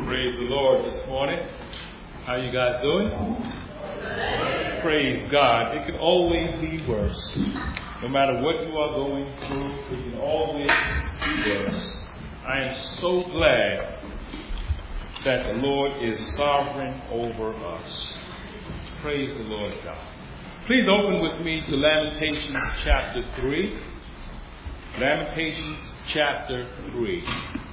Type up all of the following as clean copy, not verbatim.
Praise the Lord this morning. How you guys doing? Praise God. It can always be worse. No matter what you are going through, it can always be worse. I am so glad that the Lord is sovereign over us. Praise the Lord God. Please open with me to Lamentations chapter 3. Lamentations chapter 3.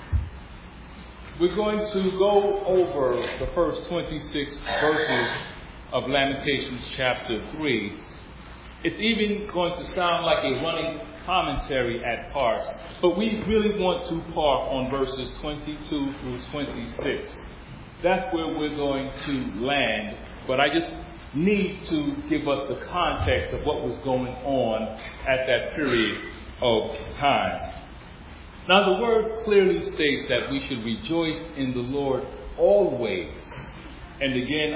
We're going to go over the first 26 verses of Lamentations chapter 3. It's even going to sound like a running commentary at parts, but we really want to park on verses 22 through 26. That's where we're going to land, but I just need to give us the context of what was going on at that period of time. Now, the word clearly states that we should rejoice in the Lord always. And again,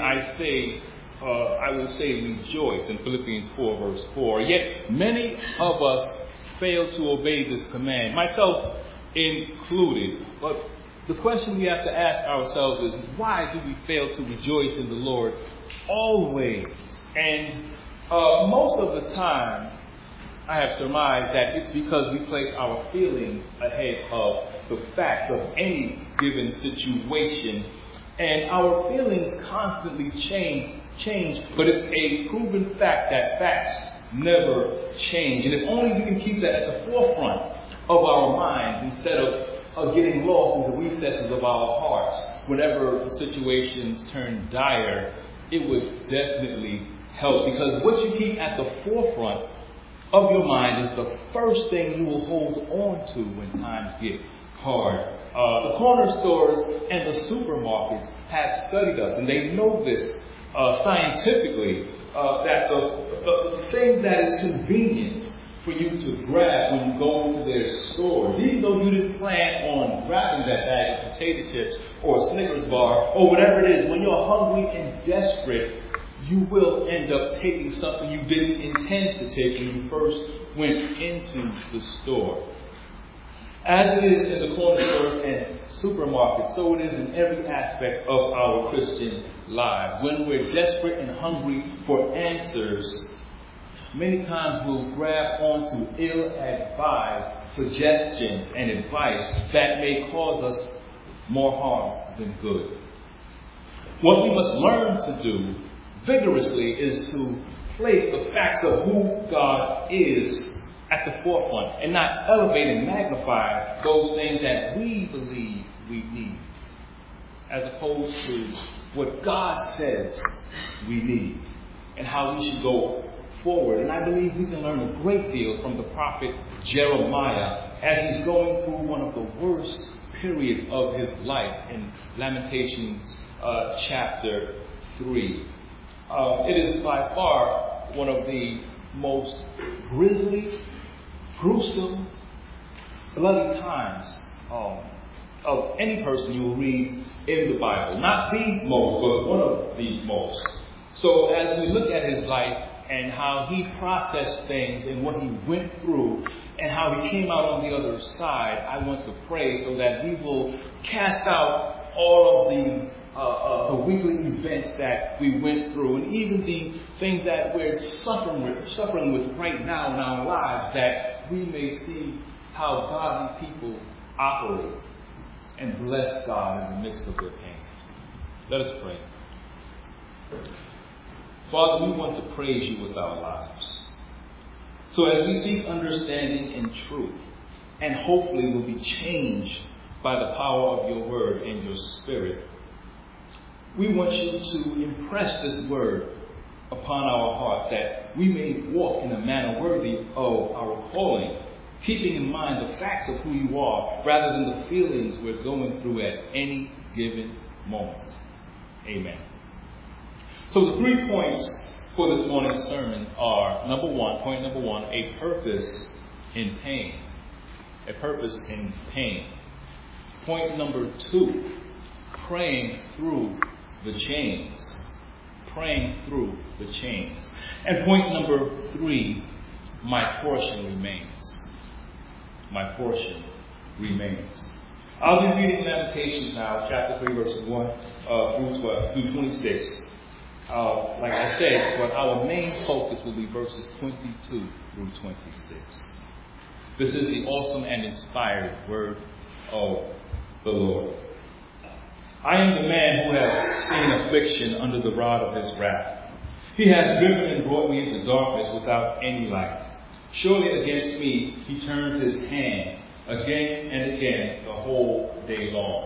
I will say rejoice in Philippians 4 verse 4. Yet many of us fail to obey this command, myself included. But the question we have to ask ourselves is, why do we fail to rejoice in the Lord always? And most of the time, I have surmised that it's because we place our feelings ahead of the facts of any given situation. And our feelings constantly change, but it's a proven fact that facts never change. And if only we can keep that at the forefront of our minds instead of getting lost in the recesses of our hearts whenever the situations turn dire, it would definitely help. Because what you keep at the forefront of your mind is the first thing you will hold on to when times get hard. The corner stores and the supermarkets have studied us, and they know this scientifically, that the thing that is convenient for you to grab when you go into their stores, even though you didn't plan on grabbing that bag of potato chips or a Snickers bar or whatever it is, when you're hungry and desperate, you will end up taking something you didn't intend to take when you first went into the store. As it is in the corner stores and supermarkets, so it is in every aspect of our Christian lives. When we're desperate and hungry for answers, many times we'll grab onto ill-advised suggestions and advice that may cause us more harm than good. What we must learn to do vigorously is to place the facts of who God is at the forefront and not elevate and magnify those things that we believe we need, as opposed to what God says we need and how we should go forward. And I believe we can learn a great deal from the prophet Jeremiah as he's going through one of the worst periods of his life in Lamentations chapter 3. It is by far one of the most grisly, gruesome, bloody times of any person you will read in the Bible. Not the most, but one of the most. So as we look at his life and how he processed things and what he went through and how he came out on the other side, I want to pray so that we will cast out all of the weekly events that we went through, and even the things that we're suffering with right now in our lives, that we may see how godly people operate and bless God in the midst of their pain. Let us pray. Father, we want to praise you with our lives. So as we seek understanding and truth, and hopefully will be changed by the power of your word and your spirit, we want you to impress this word upon our hearts, that we may walk in a manner worthy of our calling, keeping in mind the facts of who you are rather than the feelings we're going through at any given moment. Amen. So the 3 points for this morning's sermon are, point number one, a purpose in pain. A purpose in pain. Point number 2, praying through the chains. Praying through the chains. And point number 3, my portion remains. My portion remains. I'll be reading Lamentations now, chapter 3, verses 1 through 26. Like I said, but our main focus will be verses 22 through 26. This is the awesome and inspired word of the Lord. I am the man who has seen affliction under the rod of his wrath. He has driven and brought me into darkness without any light. Surely against me he turns his hand again and again the whole day long.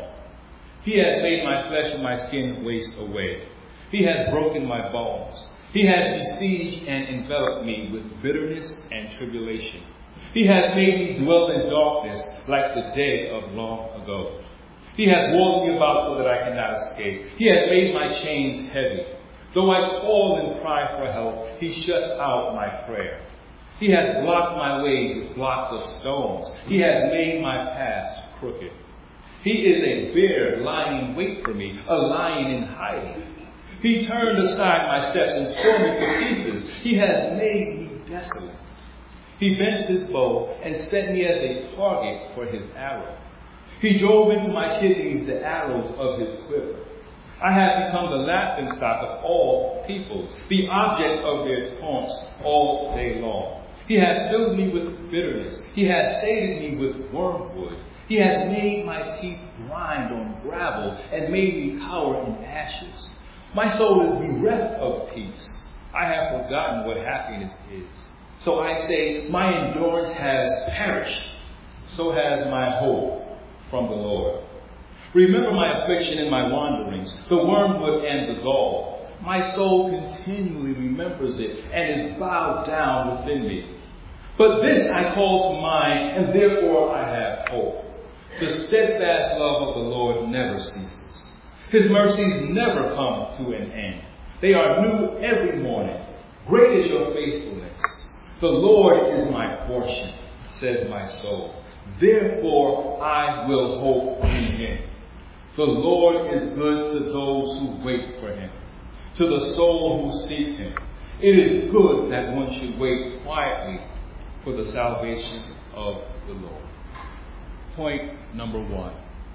He has made my flesh and my skin waste away. He has broken my bones. He has besieged and enveloped me with bitterness and tribulation. He has made me dwell in darkness like the day of long ago. He has walled me about so that I cannot escape. He has made my chains heavy. Though I call and cry for help, he shuts out my prayer. He has blocked my way with blocks of stones. He has made my paths crooked. He is a bear lying in wait for me, a lion in hiding. He turned aside my steps and tore me to pieces. He has made me desolate. He bent his bow and set me as a target for his arrow. He drove into my kidneys the arrows of his quiver. I have become the laughingstock of all peoples, the object of their taunts all day long. He has filled me with bitterness. He has sated me with wormwood. He has made my teeth grind on gravel and made me cower in ashes. My soul is bereft of peace. I have forgotten what happiness is. So I say, my endurance has perished. So has my hope from the Lord. Remember my affliction and my wanderings, the wormwood and the gall. My soul continually remembers it and is bowed down within me. But this I call to mind, and therefore I have hope. The steadfast love of the Lord never ceases. His mercies never come to an end. They are new every morning. Great is your faithfulness. The Lord is my portion, says my soul. Therefore I will hope in him. The Lord is good to those who wait for him, to the soul who seeks him. It is good that one should wait quietly for the salvation of the Lord. Point number 1,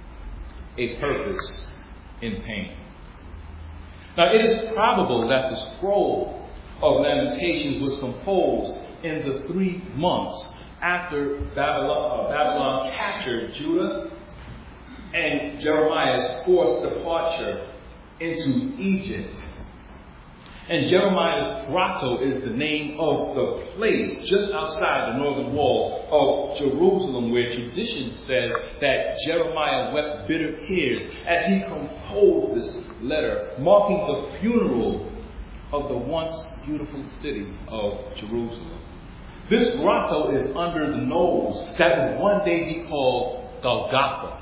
a purpose in pain. Now, it is probable that the scroll of Lamentations was composed in the 3 months after Babylon captured Judah and Jeremiah's forced departure into Egypt. And Jeremiah's grotto is the name of the place just outside the northern wall of Jerusalem, where tradition says that Jeremiah wept bitter tears as he composed this letter, marking the funeral of the once beautiful city of Jerusalem. This grotto is under the knolls that would one day be called Golgotha,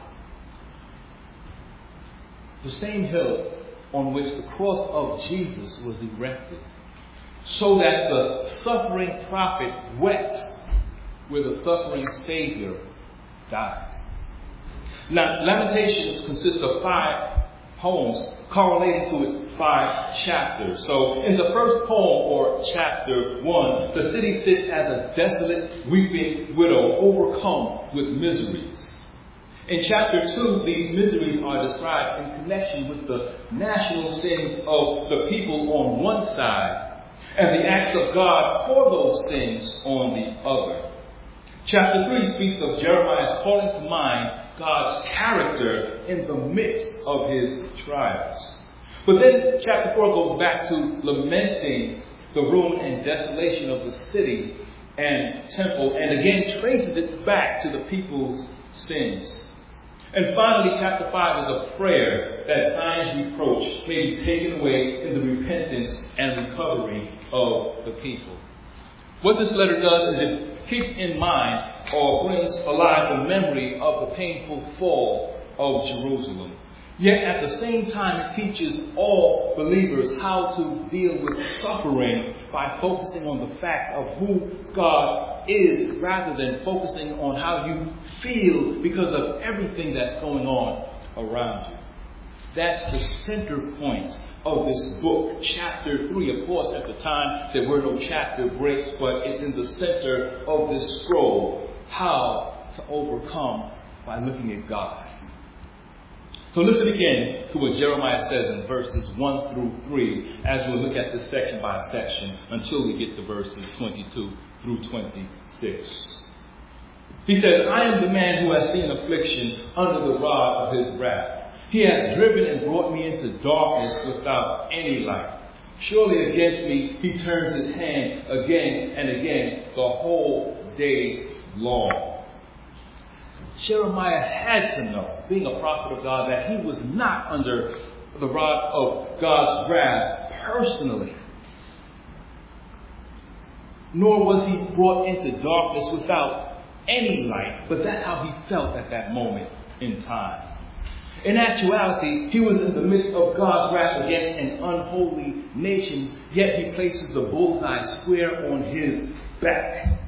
the same hill on which the cross of Jesus was erected, so that the suffering prophet wept where the suffering Savior died. Now, Lamentations consists of 5 poems correlating to its 5 chapters. So in the first poem, or chapter 1, the city sits as a desolate, weeping widow overcome with miseries. In chapter 2, these miseries are described in connection with the national sins of the people on one side and the acts of God for those sins on the other. Chapter 3 speaks of Jeremiah's calling to mind God's character in the midst of his trials. But then chapter 4 goes back to lamenting the ruin and desolation of the city and temple, and again traces it back to the people's sins. And finally, chapter 5 is a prayer that Zion's reproach may be taken away in the repentance and recovery of the people. What this letter does is it keeps in mind or brings alive the memory of the painful fall of Jerusalem. Yet at the same time, it teaches all believers how to deal with suffering by focusing on the fact of who God is, rather than focusing on how you feel because of everything that's going on around you. That's the center point of this book. Chapter 3, of course, at the time there were no chapter breaks, but it's in the center of this scroll. How to overcome by looking at God. So listen again to what Jeremiah says in verses 1 through 3 as we look at this section by section until we get to verses 22 through 26. He says, I am the man who has seen affliction under the rod of his wrath. He has driven and brought me into darkness without any light. Surely against me he turns his hand again and again the whole day long. Jeremiah had to know, being a prophet of God, that he was not under the rod of God's wrath personally. Nor was he brought into darkness without any light, but that's how he felt at that moment in time. In actuality, he was in the midst of God's wrath against an unholy nation, yet he places the bullseye square on his back.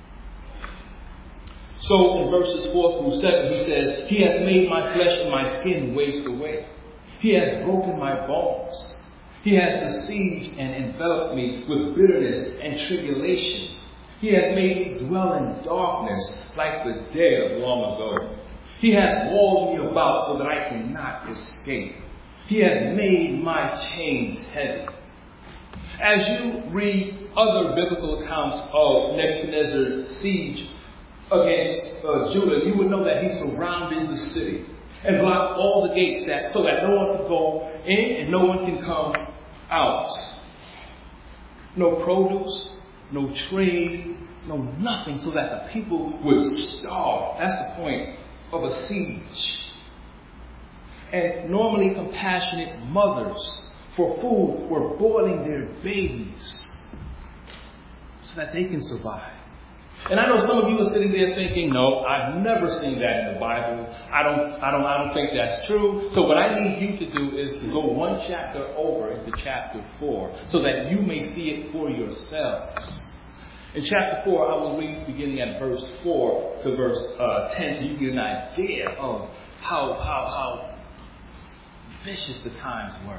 So in verses 4 through 7, he says, he has made my flesh and my skin waste away. He has broken my bones. He has besieged and enveloped me with bitterness and tribulation. He has made me dwell in darkness like the day of long ago. He has walled me about so that I cannot escape. He has made my chains heavy. As you read other biblical accounts of Nebuchadnezzar's siege against Judah, you would know that he surrounded the city and blocked all the gates so that no one can go in and no one can come out. No produce, no trade, no nothing, so that the people would starve. That's the point of a siege. And normally compassionate mothers for food were boiling their babies so that they can survive. And I know some of you are sitting there thinking, no, I've never seen that in the Bible. I don't think that's true. So what I need you to do is to go one chapter over into chapter 4 so that you may see it for yourselves. In chapter 4, I will read beginning at verse 4 to verse 10 so you get an idea of how vicious the times were.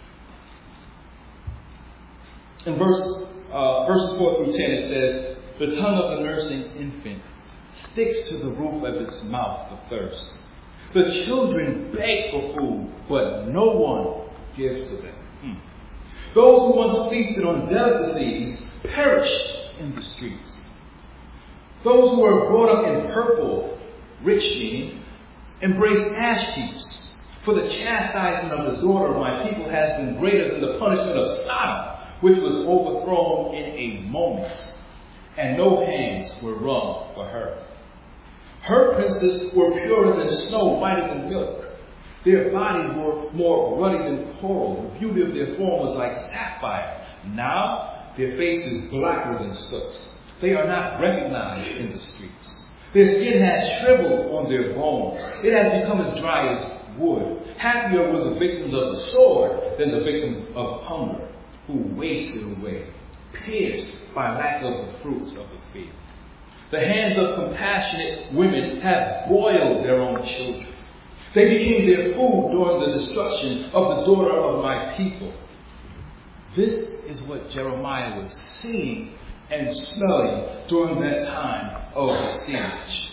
In verses 4 through 10, it says, the tongue of the nursing infant sticks to the roof of its mouth for thirst. The children beg for food, but no one gives to them. Those who once feasted on delicacies perished in the streets. Those who were brought up in purple, rich meaning, embrace ash heaps. For the chastisement of the daughter of my people has been greater than the punishment of Sodom, which was overthrown in a moment, and no hands were wrung for her. Her princes were purer than snow, whiter than milk. Their bodies were more ruddy than coral. The beauty of their form was like sapphire. Now their face is blacker than soot. They are not recognized in the streets. Their skin has shriveled on their bones. It has become as dry as wood. Happier were the victims of the sword than the victims of hunger, who wasted away, pierced by lack of the fruits of the field. The hands of compassionate women have boiled their own children. They became their food during the destruction of the daughter of my people. This is what Jeremiah was seeing and smelling during that time of the siege.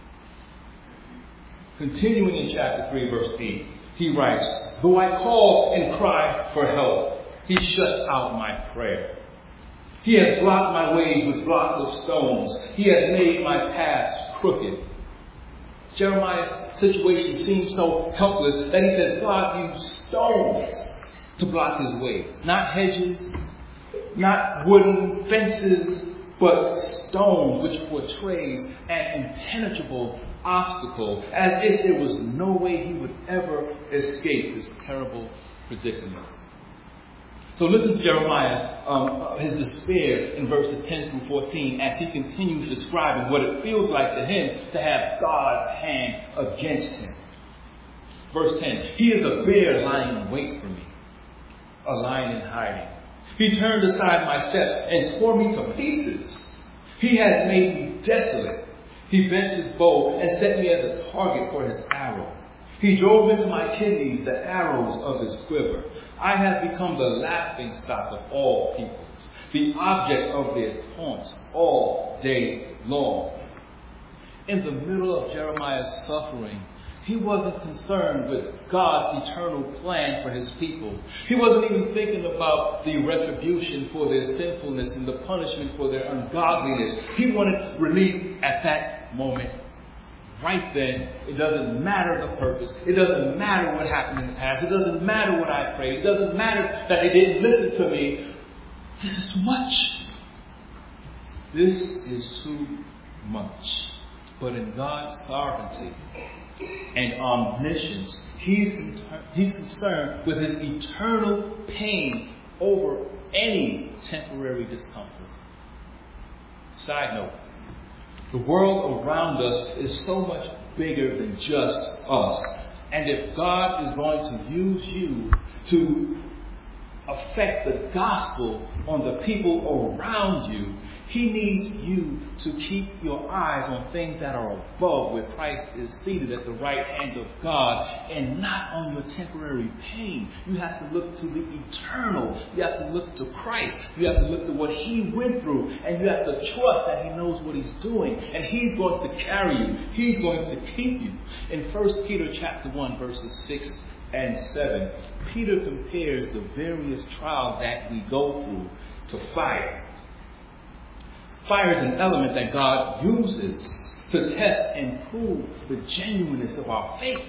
Continuing in chapter 3, verse 8, he writes, though I call and cry for help, he shuts out my prayer. He has blocked my way with blocks of stones. He has made my paths crooked. Jeremiah's situation seems so helpless that he says, God used stones to block his ways. Not hedges, not wooden fences, but stones, which portrays an impenetrable obstacle, as if there was no way he would ever escape this terrible predicament. So listen to Jeremiah, his despair in verses 10 through 14 as he continues describing what it feels like to him to have God's hand against him. Verse 10, he is a bear lying in wait for me, a lion in hiding. He turned aside my steps and tore me to pieces. He has made me desolate. He bent his bow and set me as a target for his arrow. He drove into my kidneys the arrows of his quiver. I have become the laughing stock of all peoples, the object of their taunts all day long. In the middle of Jeremiah's suffering, He wasn't concerned with God's eternal plan for his people. He wasn't even thinking about the retribution for their sinfulness and the punishment for their ungodliness. He wanted relief at that moment. Right then, it doesn't matter the purpose. It doesn't matter what happened in the past. It doesn't matter what I prayed. It doesn't matter that they didn't listen to me. This is too much. This is too much. But in God's sovereignty and omniscience, He's concerned with his eternal pain over any temporary discomfort. Side note, the world around us is so much bigger than just us. And if God is going to use you to affect the gospel on the people around you, He needs you to keep your eyes on things that are above, where Christ is seated at the right hand of God, and not on your temporary pain. You have to look to the eternal. You have to look to Christ. You have to look to what He went through, and you have to trust that He knows what He's doing, and He's going to carry you. He's going to keep you. In 1 Peter chapter 1, verses 6 and 7, Peter compares the various trials that we go through to fire. Fire is an element that God uses to test and prove the genuineness of our faith.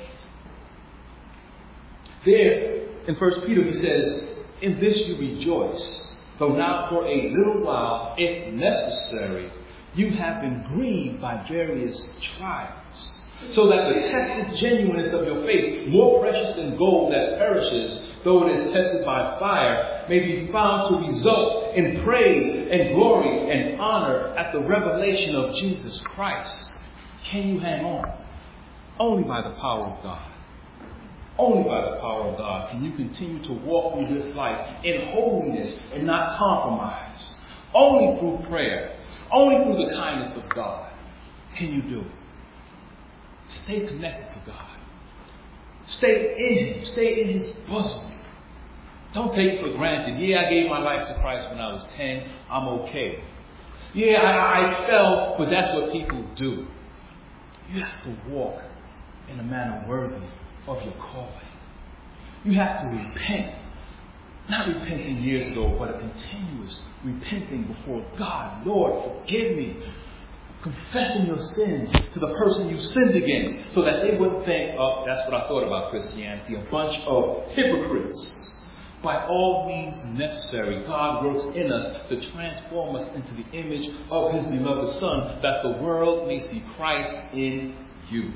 There, in 1 Peter, he says, "In this you rejoice, though now for a little while, if necessary, you have been grieved by various trials, so that the tested genuineness of your faith, more precious than gold that perishes, though it is tested by fire, may be found to result in praise and glory and honor at the revelation of Jesus Christ." Can you hang on? Only by the power of God. Only by the power of God can you continue to walk through this life in holiness and not compromise. Only through prayer, only through the kindness of God can you do it. Stay connected to God. Stay in Him. Stay in His bosom. Don't take it for granted. Yeah, I gave my life to Christ when I was 10. I'm okay. Yeah, I fell, but that's what people do. You have to walk in a manner worthy of your calling. You have to repent. Not repenting years ago, but a continuous repenting before God. Lord, forgive me. Confessing your sins to the person you sinned against, so that they wouldn't think, "Oh, that's what I thought about Christianity, a bunch of hypocrites." By all means necessary, God works in us to transform us into the image of His beloved Son, that the world may see Christ in you.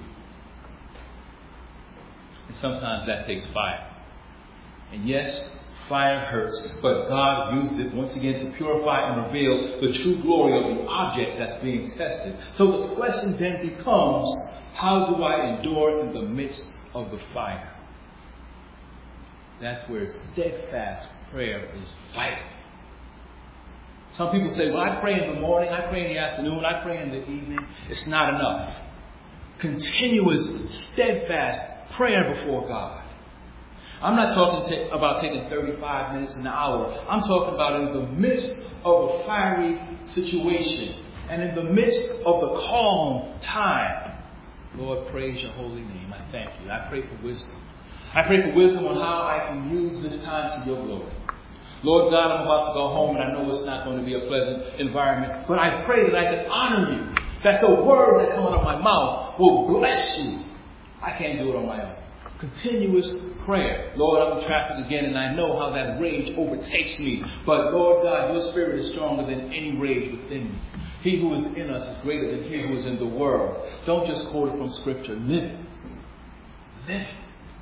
And sometimes that takes fire. And yes, fire hurts, but God uses it once again to purify and reveal the true glory of the object that's being tested. So the question then becomes, how do I endure in the midst of the fire? That's where steadfast prayer is vital. Some people say, "Well, I pray in the morning, I pray in the afternoon, I pray in the evening." It's not enough. Continuous, steadfast prayer before God. I'm not talking about taking 35 minutes, an hour. I'm talking about in the midst of a fiery situation and in the midst of the calm time. Lord, praise your holy name. I thank you. I pray for wisdom. I pray for wisdom on how I can use this time to your glory. Lord God, I'm about to go home, and I know it's not going to be a pleasant environment, but I pray that I can honor you, that the word that comes out of my mouth will bless you. I can't do it on my own. Continuous prayer. Lord, I'm in traffic again, and I know how that rage overtakes me. But Lord God, your spirit is stronger than any rage within me. He who is in us is greater than he who is in the world. Don't just quote it from Scripture. Live it. Live it.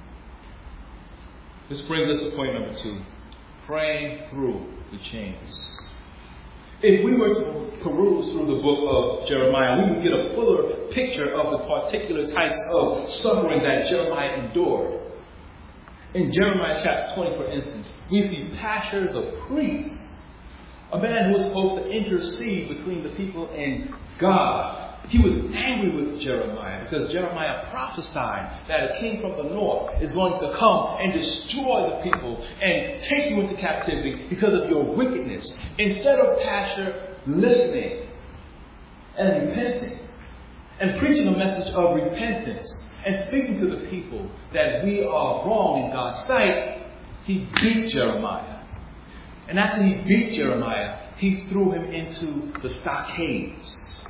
This brings us to point number 2. Praying through the chains. If we were to peruse through the book of Jeremiah, we would get a fuller picture of the particular types of suffering that Jeremiah endured. In Jeremiah chapter 20, for instance, we see Pashur the priest, a man who was supposed to intercede between the people and God. He was angry with Jeremiah because Jeremiah prophesied that a king from the north is going to come and destroy the people and take you into captivity because of your wickedness. Instead of Pashur listening and repenting and preaching a message of repentance and speaking to the people that we are wrong in God's sight, he beat Jeremiah. And after he beat Jeremiah, he threw him into the stockades.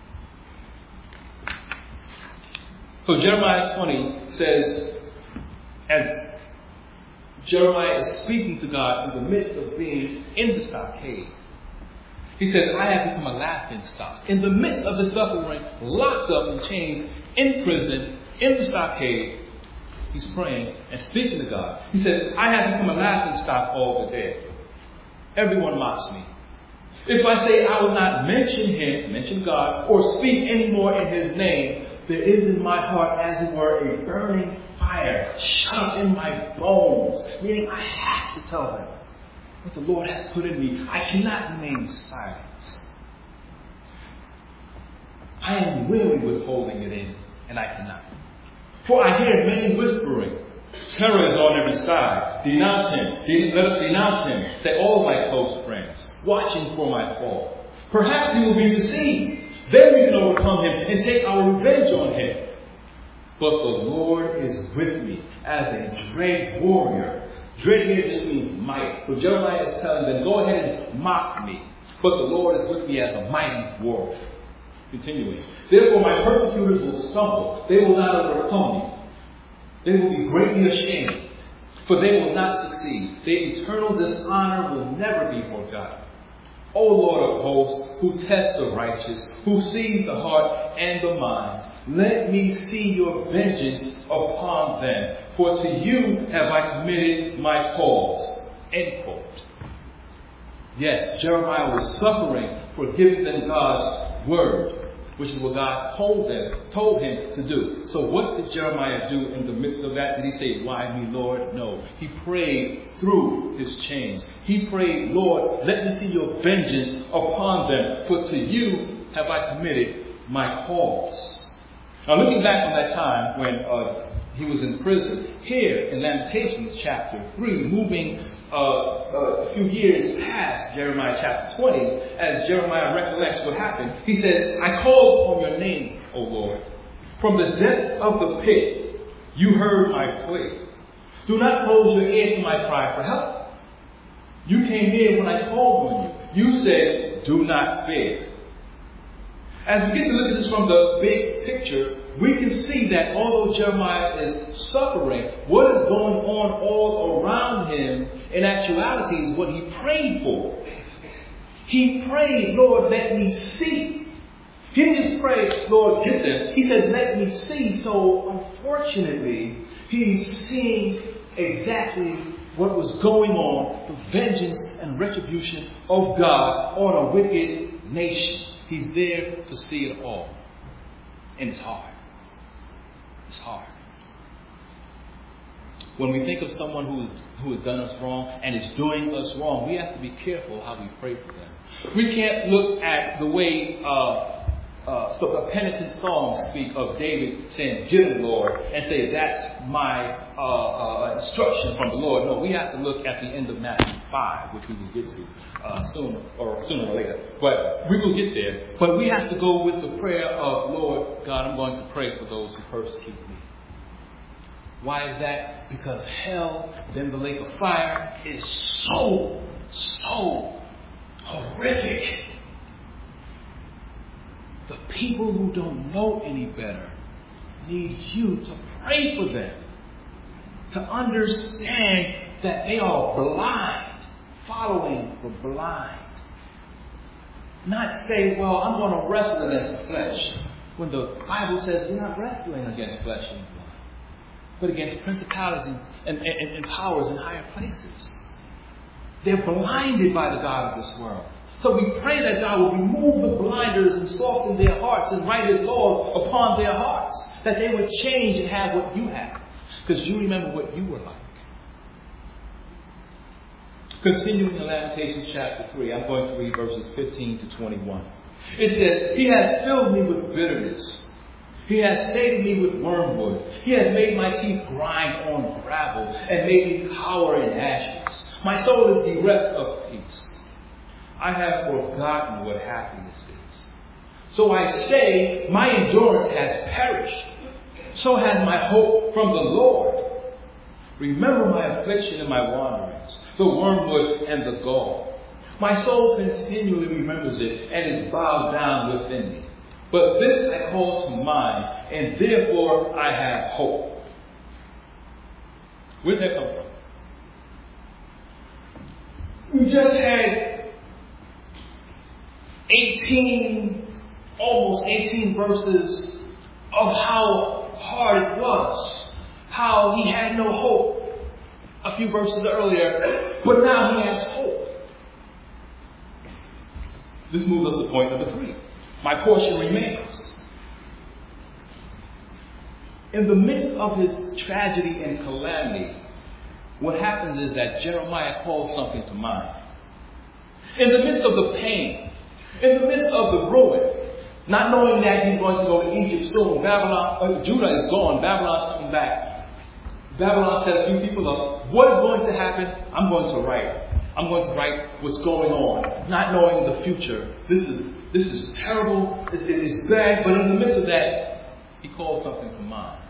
So Jeremiah 20 says, as Jeremiah is speaking to God in the midst of being in the stockades, he says, I have become a laughing stock. In the midst of the suffering, locked up in chains, in prison, in the stockade, he's praying and speaking to God. He says, I have become a laughing stock all the day. Everyone mocks me. If I say I will not mention God, or speak any more in his name, there is in my heart, as it were, a burning fire shut up in my bones. Meaning I have to tell them what the Lord has put in me. I cannot remain silent. I am weary with holding it in, and I cannot. For I hear many whispering. Terror is on every side. Denounce him. Let us denounce him, say all my close friends, watching for my fall. Perhaps he will be deceived. Then we can overcome him and take our revenge on him. But the Lord is with me as a great warrior. Dread here just means might. So Jeremiah is telling them, go ahead and mock me. But the Lord is with me as a mighty warrior. Continuing. Therefore my persecutors will stumble. They will not overcome me. They will be greatly ashamed, for they will not succeed. Their eternal dishonor will never be forgotten. O Lord of hosts, who tests the righteous, who sees the heart and the mind, let me see your vengeance upon them, for to you have I committed my cause. End quote. Yes, Jeremiah was suffering for giving them God's word, which is what God told him to do. So what did Jeremiah do in the midst of that? Did he say, why me, Lord? No. He prayed through his chains. He prayed, Lord, let me see your vengeance upon them, for to you have I committed my cause. Now looking back on that time when he was in prison, here in Lamentations chapter 3, moving a few years past Jeremiah chapter 20, as Jeremiah recollects what happened, he says, I called on your name, O Lord. From the depths of the pit, you heard my plea. Do not close your ear to my cry for help. You came near when I called on you. You said, do not fear. As we get to look at this from the big picture, we can see that although Jeremiah is suffering, what is going on all around him in actuality is what he prayed for. He prayed, Lord, let me see. He didn't just pray, Lord, get them. He said, let me see. So unfortunately, he's seeing exactly what was going on, the vengeance and retribution of God on a wicked nation. He's there to see it all. And it's hard. It's hard. When we think of someone who has done us wrong and is doing us wrong, we have to be careful how we pray for them. We can't look at the way a penitent songs speak of David saying, "Give him, Lord," and say that's my instruction from the Lord. No, we have to look at the end of Matthew 5, which we will get to sooner or later. But we will get there. But we have to go with the prayer of, Lord God, I'm going to pray for those who persecute me. Why is that? Because hell, then the lake of fire, is so horrific. The people who don't know any better need you to pray for them, to understand that they are blind, following the blind. Not say, well, I'm going to wrestle against the flesh, when the Bible says we're not wrestling against flesh and blood, but against principalities and powers in higher places. They're blinded by the God of this world. So we pray that God will remove the blinders and soften their hearts and write His laws upon their hearts, that they would change and have what you have, because you remember what you were like. Continuing in Lamentations chapter 3, I'm going to read verses 15 to 21. It says, He has filled me with bitterness. He has sated me with wormwood. He has made my teeth grind on gravel and made me cower in ashes. My soul is bereft of peace. I have forgotten what happiness is. So I say, my endurance has perished. so has my hope from the Lord. Remember my affliction and my wanderings, the wormwood and the gall. My soul continually remembers it and is bowed down within me. But this I call to mind, and therefore I have hope. Where did that come from? We just had almost 18 verses of how hard it was, how he had no hope a few verses earlier, but now he has hope. This moves us to point number 3. My portion remains. In the midst of his tragedy and calamity, what happens is that Jeremiah calls something to mind. In the midst of the pain, in the midst of the ruin, not knowing that he's going to go to Egypt soon, Judah is gone, Babylon's coming back. Babylon set a few people up. What is going to happen? I'm going to write. I'm going to write what's going on, not knowing the future. This is terrible. It is bad. But in the midst of that, he calls something to mind.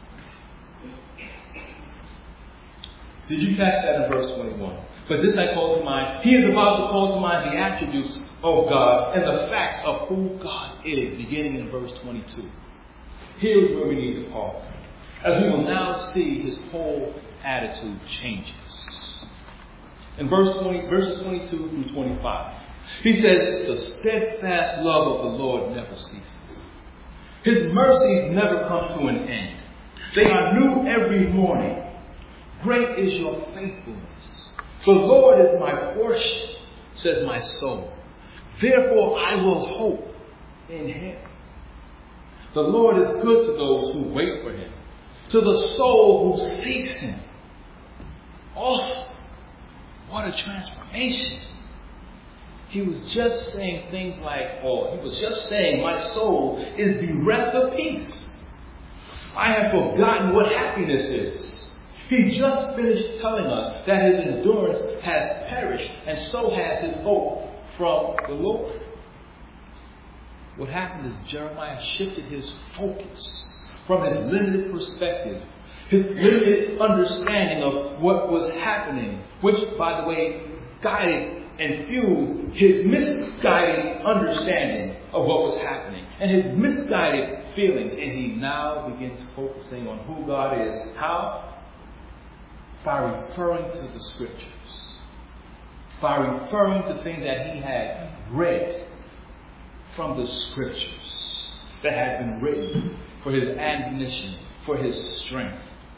Did you catch that in verse 21? But this I call to mind. He is about to call to mind the attributes of God and the facts of who God is, beginning in verse 22. Here is where we need to pause, as we will now see his whole attitude changes. In verses 22 through 25, he says, the steadfast love of the Lord never ceases. His mercies never come to an end. They are new every morning. Great is your faithfulness. The Lord is my portion, says my soul. Therefore I will hope in him. The Lord is good to those who wait for him, to the soul who seeks him. Awesome. What a transformation. He was just saying things like, he was just saying, my soul is bereft of peace. I have forgotten what happiness is. He just finished telling us that his endurance has perished, and so has his hope from the Lord. What happened is Jeremiah shifted his focus from his limited perspective, his limited understanding of what was happening, which, by the way, guided and fueled his misguided understanding of what was happening and his misguided feelings. And he now begins focusing on who God is. How? By referring to the scriptures. By referring to things that he had read from the scriptures that had been written for his admonition, for his strength.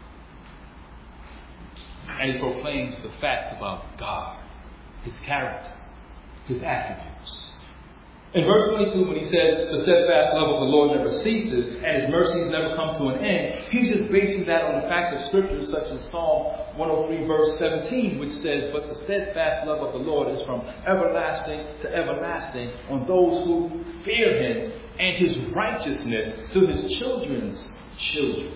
And he proclaims the facts about God, his character, his attributes. In verse 22, when he says, the steadfast love of the Lord never ceases and his mercies never come to an end, he's just basing that on the fact of scriptures such as Psalm 103 verse 17, which says, but the steadfast love of the Lord is from everlasting to everlasting on those who fear him, and his righteousness to his children's children.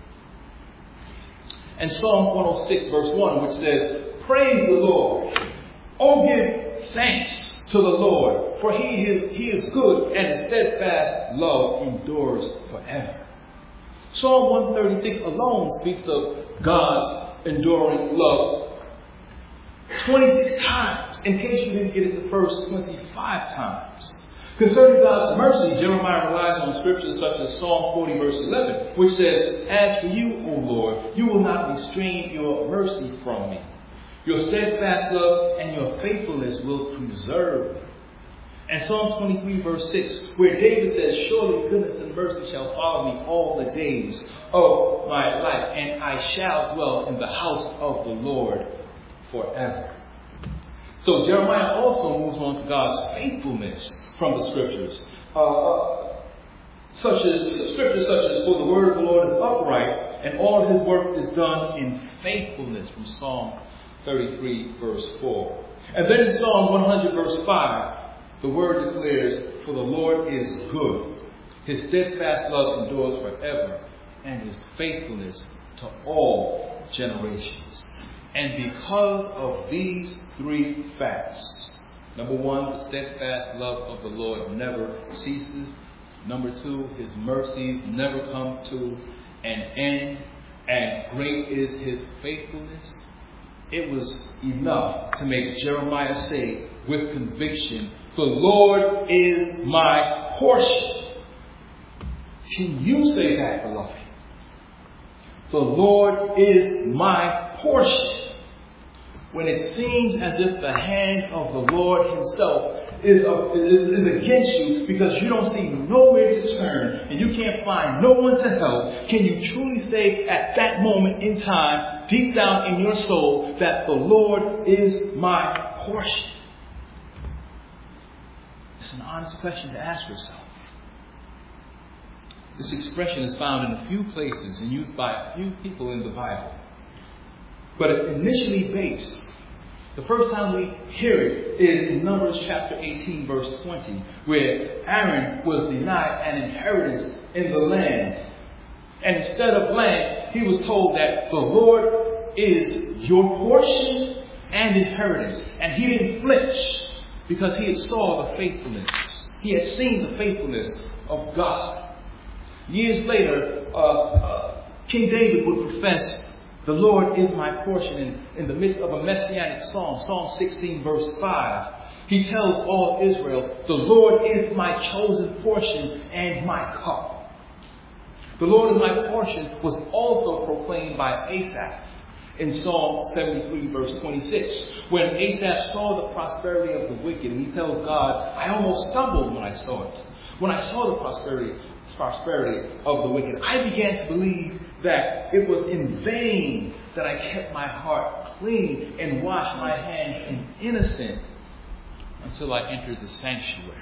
And Psalm 106 verse 1, which says, praise the Lord. Oh, give thanks to the Lord, for he is good, and his steadfast love endures forever. Psalm 136 alone speaks of God's enduring love 26 times, in case you didn't get it the first 25 times. Concerning God's mercy, Jeremiah relies on scriptures such as Psalm 40 verse 11, which says, as for you, O Lord, you will not restrain your mercy from me. Your steadfast love and your faithfulness will preserve me. And Psalm 23 verse 6, where David says, surely goodness and mercy shall follow me all the days of my life, and I shall dwell in the house of the Lord forever. So Jeremiah also moves on to God's faithfulness from the scriptures. Scriptures such as, for the word of the Lord is upright, and all his work is done in faithfulness, from Psalm 33 verse 4. And then in Psalm 100 verse 5, the word declares, for the Lord is good. His steadfast love endures forever, and his faithfulness to all generations. And because of these three facts, number one, the steadfast love of the Lord never ceases. Number two, his mercies never come to an end, and great is his faithfulness. It was enough to make Jeremiah say with conviction, the Lord is my portion. Can you say that, beloved? The Lord is my portion. When it seems as if the hand of the Lord himself is against you because you don't see nowhere to turn and you can't find no one to help, can you truly say at that moment in time, deep down in your soul, that the Lord is my portion? It's an honest question to ask yourself. This expression is found in a few places and used by a few people in the Bible. But it's initially based. The first time we hear it is in Numbers chapter 18, verse 20, where Aaron was denied an inheritance in the land. And instead of land, he was told that the Lord is your portion and inheritance. And he didn't flinch because he had saw the faithfulness. He had seen the faithfulness of God. Years later, King David would profess, the Lord is my portion in the midst of a messianic psalm, Psalm 16, verse 5. He tells all Israel, the Lord is my chosen portion and my cup. The Lord is my portion was also proclaimed by Asaph in Psalm 73, verse 26. When Asaph saw the prosperity of the wicked, and he tells God, I almost stumbled when I saw it. When I saw the prosperity of the wicked, I began to believe that it was in vain that I kept my heart clean and washed my hands in innocent until I entered the sanctuary.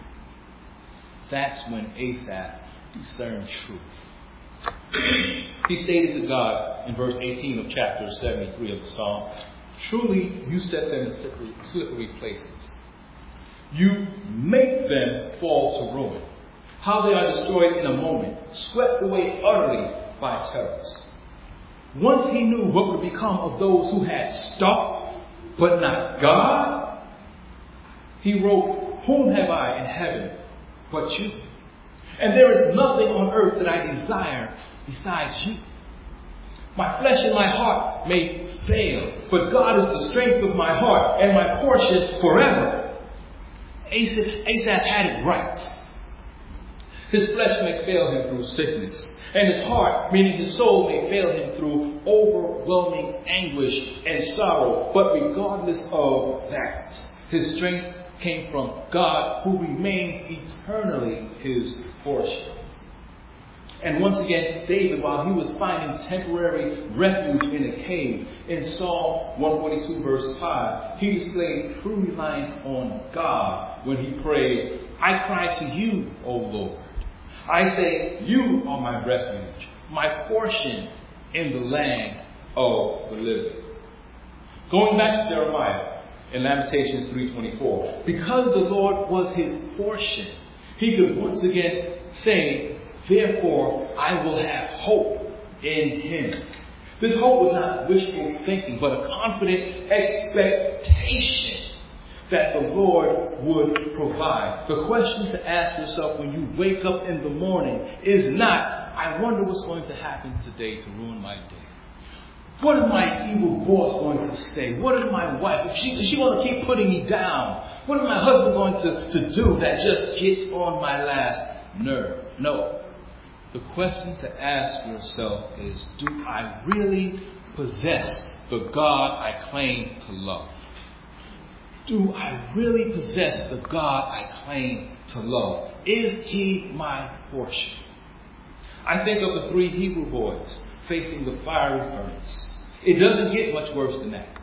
That's when Asaph discerned truth. He stated to God in verse 18 of chapter 73 of the Psalm, truly you set them in slippery places. You make them fall to ruin. How they are destroyed in a moment, swept away utterly by terrors. Once he knew what would become of those who had stuff, but not God, he wrote, whom have I in heaven but you? And there is nothing on earth that I desire besides you. My flesh and my heart may fail, but God is the strength of my heart and my portion forever. Asaph had it right. His flesh may fail him through sickness, and his heart, meaning his soul, may fail him through overwhelming anguish and sorrow. But regardless of that, his strength came from God, who remains eternally his portion. And once again, David, while he was finding temporary refuge in a cave, in Psalm 142, verse 5, he displayed true reliance on God when he prayed, I cry to you, O Lord. I say, you are my refuge, my portion in the land of the living. Going back to Jeremiah in Lamentations 3:24, because the Lord was his portion, he could once again say, therefore I will have hope in him. This hope was not wishful thinking, but a confident expectation that the Lord would provide. The question to ask yourself when you wake up in the morning is not, I wonder what's going to happen today to ruin my day. What is my evil boss going to say? What is my wife? Is she going to keep putting me down? What is my husband going to do that just gets on my last nerve? No. The question to ask yourself is, do I really possess the God I claim to love? Do I really possess the God I claim to love? Is he my portion? I think of the 3 Hebrew boys facing the fiery furnace. It doesn't get much worse than that.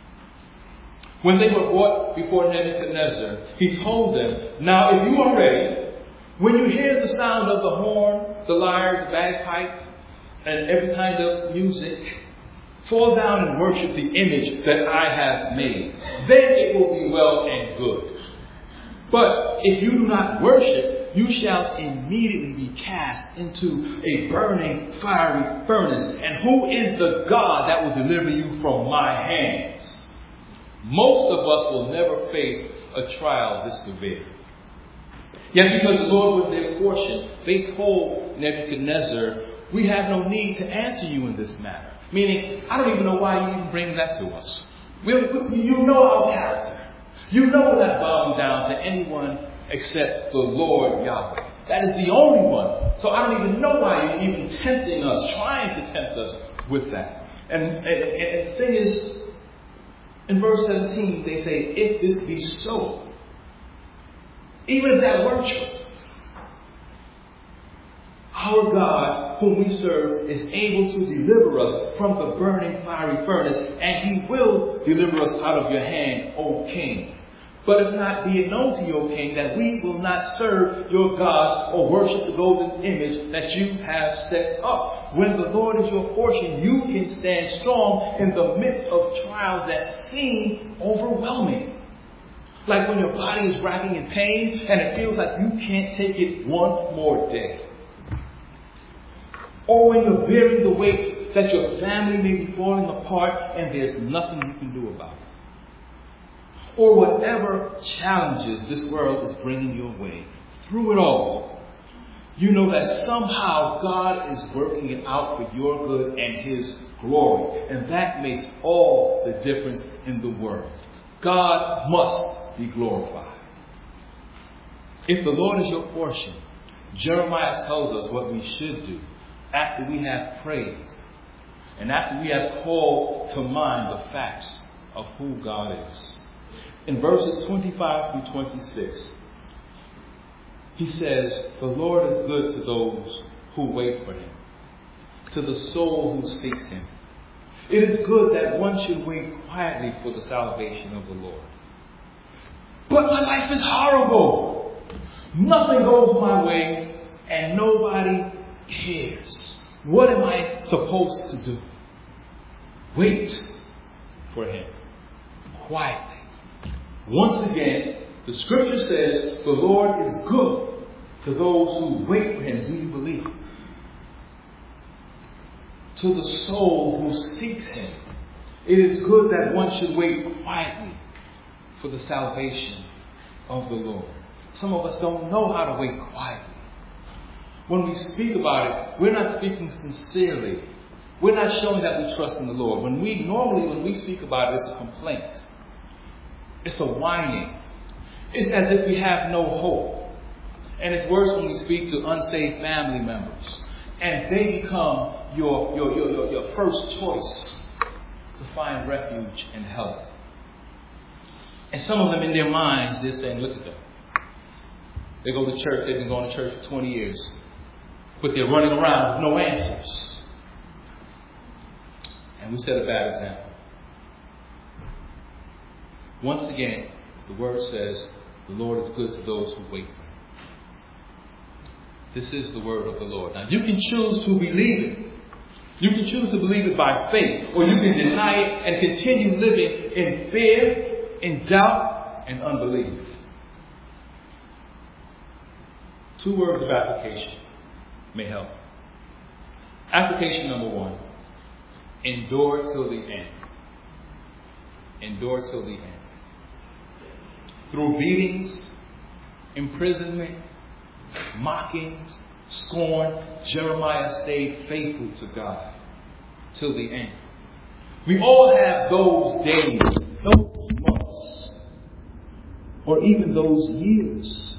When they were brought before Nebuchadnezzar, he told them, now if you are ready, when you hear the sound of the horn, the lyre, the bagpipe, and every kind of music, fall down and worship the image that I have made. Then it will be well and good. But if you do not worship, you shall immediately be cast into a burning fiery furnace. And who is the God that will deliver you from my hands? Most of us will never face a trial this severe. Yet because the Lord was their portion, they told Nebuchadnezzar we have no need to answer you in this matter. Meaning, I don't even know why you even bring that to us. You know our character. You know we're not bowing down to anyone except the Lord Yahweh. That is the only one. So I don't even know why you're even tempting us, trying to tempt us with that. And the thing is, in verse 17, they say, if this be so, even if that were true, our God, whom we serve, is able to deliver us from the burning fiery furnace, and He will deliver us out of your hand, O King. But if not, be it known to you, O King, that we will not serve your gods or worship the golden image that you have set up. When the Lord is your portion, you can stand strong in the midst of trials that seem overwhelming. Like when your body is racking in pain and it feels like you can't take it one more day. Or when you're bearing the weight that your family may be falling apart and there's nothing you can do about it. Or whatever challenges this world is bringing your way. Through it all, you know that somehow God is working it out for your good and His glory. And that makes all the difference in the world. God must be glorified. If the Lord is your portion, Jeremiah tells us what we should do after we have prayed and after we have called to mind the facts of who God is. In verses 25 through 26, he says, the Lord is good to those who wait for Him, to the soul who seeks Him. It is good that one should wait quietly for the salvation of the Lord. But my life is horrible. Nothing goes my way and nobody cares. What am I supposed to do? Wait for Him quietly. Once again, the scripture says the Lord is good to those who wait for Him. Do you believe? To the soul who seeks Him. It is good that one should wait quietly for the salvation of the Lord. Some of us don't know how to wait quietly. When we speak about it, we're not speaking sincerely. We're not showing that we trust in the Lord. When we speak about it, it's a complaint. It's a whining. It's as if we have no hope. And it's worse when we speak to unsaved family members. And they become your first choice to find refuge and help. And some of them in their minds, they're saying, look at them. They go to church, they've been going to church for 20 years. But they're running around with no answers. And we set a bad example. Once again, the word says, the Lord is good to those who wait for Him. This is the word of the Lord. Now, you can choose to believe it. You can choose to believe it by faith, or you can deny it and continue living in fear, in doubt, and unbelief. 2 words of application may help. Application number 1. Endure till the end. Endure till the end. Through beatings, imprisonment, mockings, scorn, Jeremiah stayed faithful to God till the end. We all have those days, those months, or even those years.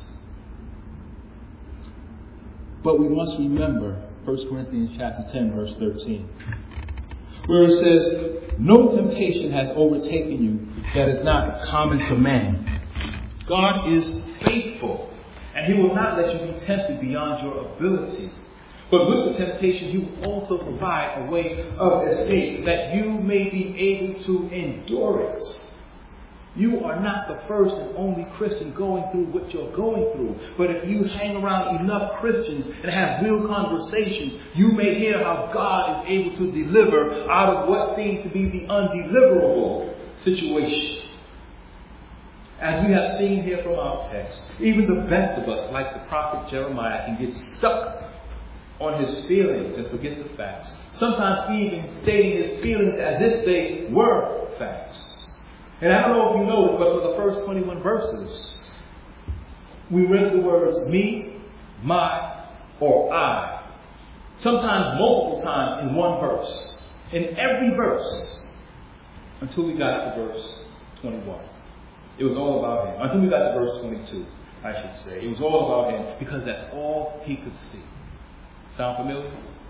But we must remember 1 Corinthians chapter 10, verse 13, where it says, no temptation has overtaken you that is not common to man. God is faithful, and He will not let you be tempted beyond your ability. But with the temptation, He will also provide a way of escape that you may be able to endure it. You are not the first and only Christian going through what you're going through. But if you hang around enough Christians and have real conversations, you may hear how God is able to deliver out of what seems to be the undeliverable situation. As we have seen here from our text, even the best of us, like the prophet Jeremiah, can get stuck on his feelings and forget the facts. Sometimes even stating his feelings as if they were facts. And I don't know if you know it, but for the first 21 verses, we read the words me, my, or I Sometimes multiple times in one verse. In every verse. Until we got to verse 21. It was all about him. Until we got to verse 22, I should say. It was all about him because that's all he could see. Sound familiar?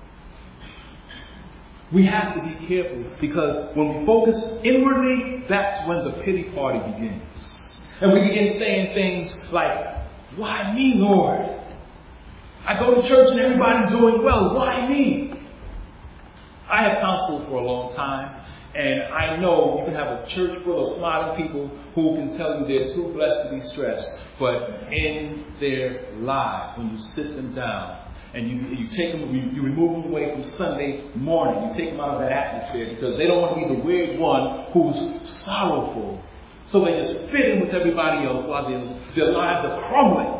We have to be careful because when we focus inwardly, that's when the pity party begins. And we begin saying things like, why me, Lord? I go to church and everybody's doing well. Why me? I have counseled for a long time. And I know you can have a church full of smiling people who can tell you they're too blessed to be stressed. But in their lives, when you sit them down and you take them, you remove them away from Sunday morning, you take them out of that atmosphere because they don't want to be the weird one who's sorrowful. So they just fit in with everybody else while their lives are crumbling.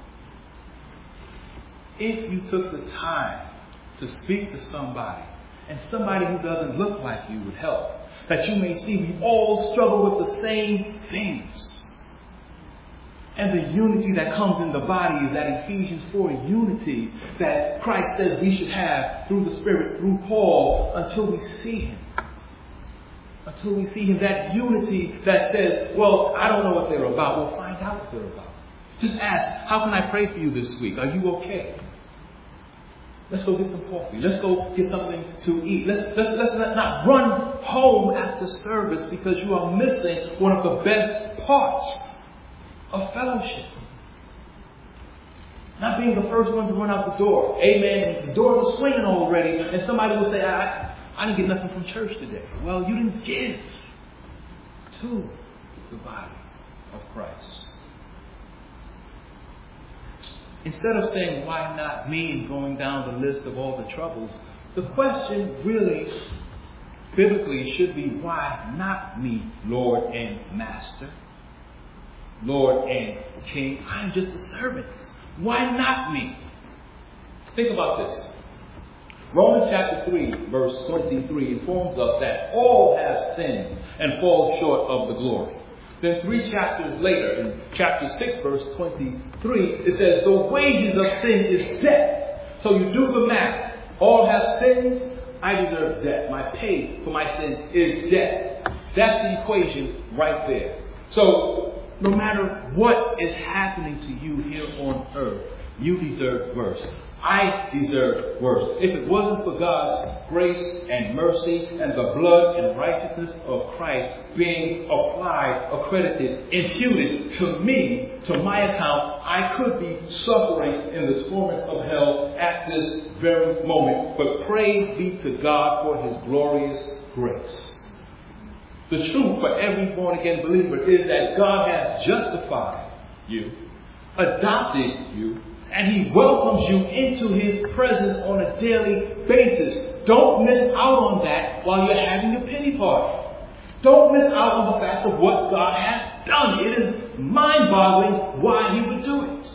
If you took the time to speak to somebody, and somebody who doesn't look like you would help, that you may see we all struggle with the same things. And the unity that comes in the body is that Ephesians 4 unity that Christ says we should have through the Spirit, through Paul, until we see Him. Until we see Him. That unity that says, well, I don't know what they're about. We'll find out what they're about. Just ask, how can I pray for you this week? Are you okay? Let's go get some coffee. Let's go get something to eat. Let's not run home after service because you are missing one of the best parts of fellowship. Not being the first one to run out the door. Amen. The doors are swinging already, and somebody will say, I didn't get nothing from church today. Well, you didn't give to the body of Christ. Instead of saying, why not me, and going down the list of all the troubles, the question really, biblically, should be, why not me, Lord and Master? Lord and King, I'm just a servant. Why not me? Think about this. Romans chapter 3, verse 23 informs us that all have sinned and fall short of the glory. Then 3 chapters later, in chapter 6, verse 23, it says, the wages of sin is death. So you do the math. All have sinned. I deserve death. My pay for my sin is death. That's the equation right there. So no matter what is happening to you here on earth, you deserve worse. I deserve worse. If it wasn't for God's grace and mercy and the blood and righteousness of Christ being applied, accredited, imputed to me, to my account, I could be suffering in the torments of hell at this very moment. But praise be to God for His glorious grace. The truth for every born-again believer is that God has justified you, adopted you, and He welcomes you into His presence on a daily basis. Don't miss out on that while you're having a pity party. Don't miss out on the facts of what God has done. It is mind-boggling why He would do it.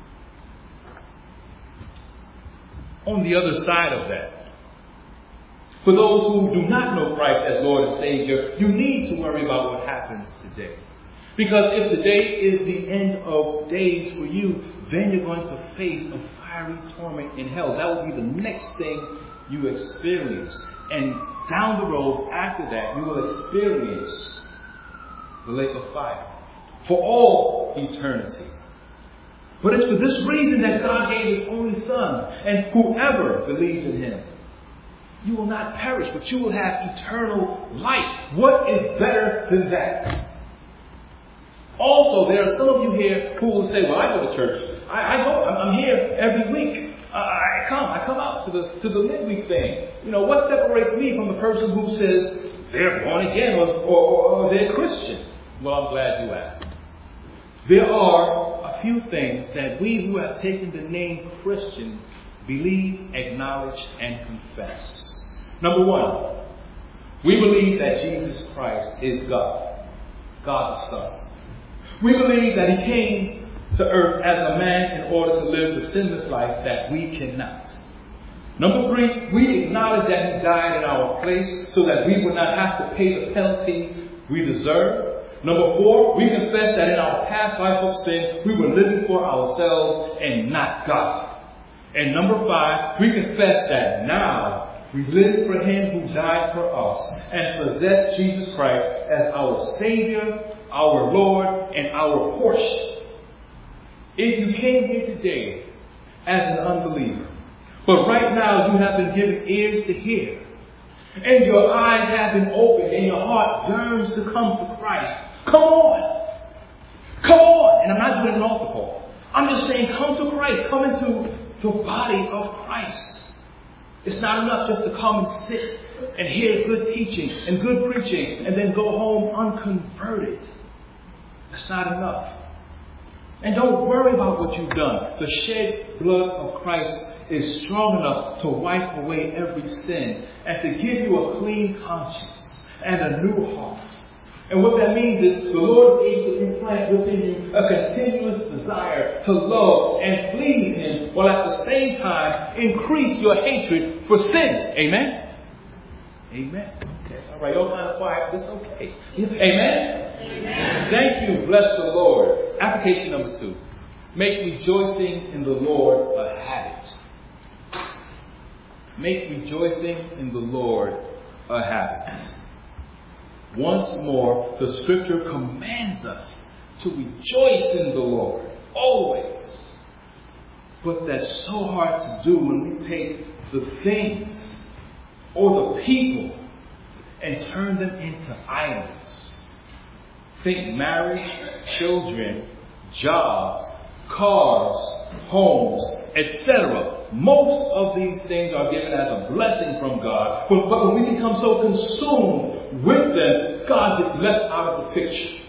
On the other side of that, for those who do not know Christ as Lord and Savior, you need to worry about what happens today. Because if today is the end of days for you, then you're going to face a fiery torment in hell. That will be the next thing you experience. And down the road after that, you will experience the lake of fire for all eternity. But it's for this reason that God gave His only Son. And whoever believes in Him, you will not perish, but you will have eternal life. What is better than that? Also, there are some of you here who will say, well, I go to church. I go. I'm here every week. I come out to the midweek thing. You know, what separates me from the person who says they're born again or they're Christian? Well, I'm glad you asked. There are a few things that we who have taken the name Christian believe, acknowledge, and confess. Number one, we believe that Jesus Christ is God, God the Son. We believe that He came to earth as a man in order to live the sinless life that we cannot. Number three, we acknowledge that He died in our place so that we would not have to pay the penalty we deserve. Number four, we confess that in our past life of sin, we were living for ourselves and not God. And number 5, we confess that now we live for Him who died for us and possess Jesus Christ as our Savior, our Lord, and our portion. If you came here today as an unbeliever, but right now you have been given ears to hear, and your eyes have been opened, and your heart yearns to come to Christ, come on. Come on. And I'm not doing an altar call. I'm just saying come to Christ. Come into the body of Christ. It's not enough just to come and sit and hear good teaching and good preaching and then go home unconverted. That's not enough. And don't worry about what you've done. The shed blood of Christ is strong enough to wipe away every sin and to give you a clean conscience and a new heart. And what that means is the Lord is able to implant within you a continuous desire to love and please Him, while at the same time increase your hatred for sin. Amen? Amen. Okay. All right. Y'all kind of quiet. That's okay. Amen? Amen. Thank you. Bless the Lord. Application number 2. Make rejoicing in the Lord a habit. Make rejoicing in the Lord a habit. Once more, the Scripture commands us to rejoice in the Lord, always. But that's so hard to do when we take the things or the people and turn them into idols. Think marriage, children, jobs, cars, homes, etc. Most of these things are given as a blessing from God. But when we become so consumed with them, God gets left out of the picture.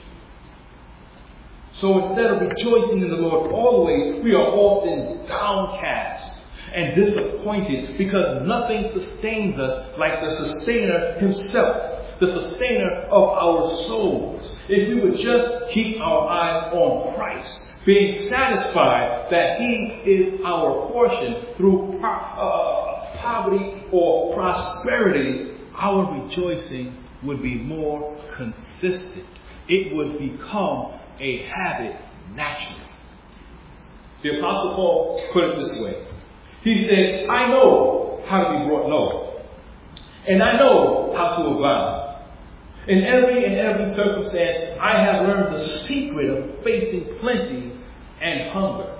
So instead of rejoicing in the Lord always, we are often downcast and disappointed because nothing sustains us like the sustainer Himself, the sustainer of our souls. If we would just keep our eyes on Christ, being satisfied that He is our portion through poverty or prosperity, our rejoicing would be more consistent. It would become a habit naturally. The Apostle Paul put it this way. He said, I know how to be brought low, and I know how to abound. In every circumstance, I have learned the secret of facing plenty and hunger,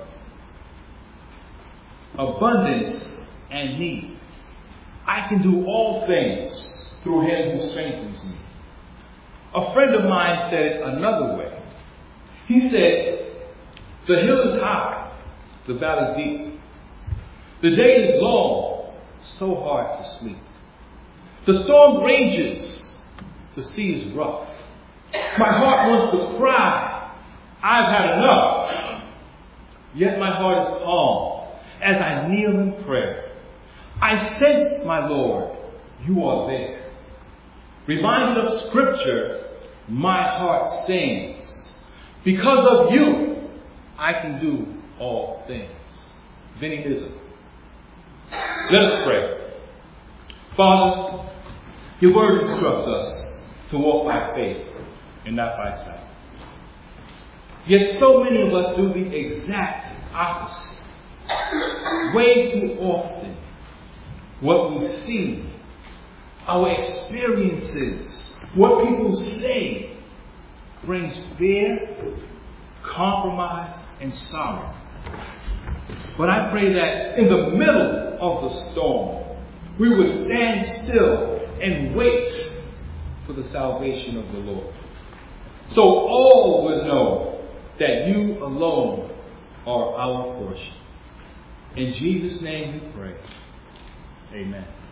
abundance and need. I can do all things through Him who strengthens me. A friend of mine said it another way. He said, the hill is high, the valley deep. The day is long, so hard to sleep. The storm rages, the sea is rough. My heart wants to cry, I've had enough. Yet my heart is calm as I kneel in prayer. I sense, my Lord, you are there. Reminded of Scripture, my heart sings. Because of you, I can do all things. Vinnie Nizam. Let us pray. Father, your word instructs us to walk by faith and not by sight. Yet so many of us do the exact opposite. Way too often, what we see, our experiences, what people say, brings fear, compromise, and sorrow. But I pray that in the middle of the storm, we would stand still and wait for the salvation of the Lord. So all would know that you alone are our portion. In Jesus' name we pray. Amen.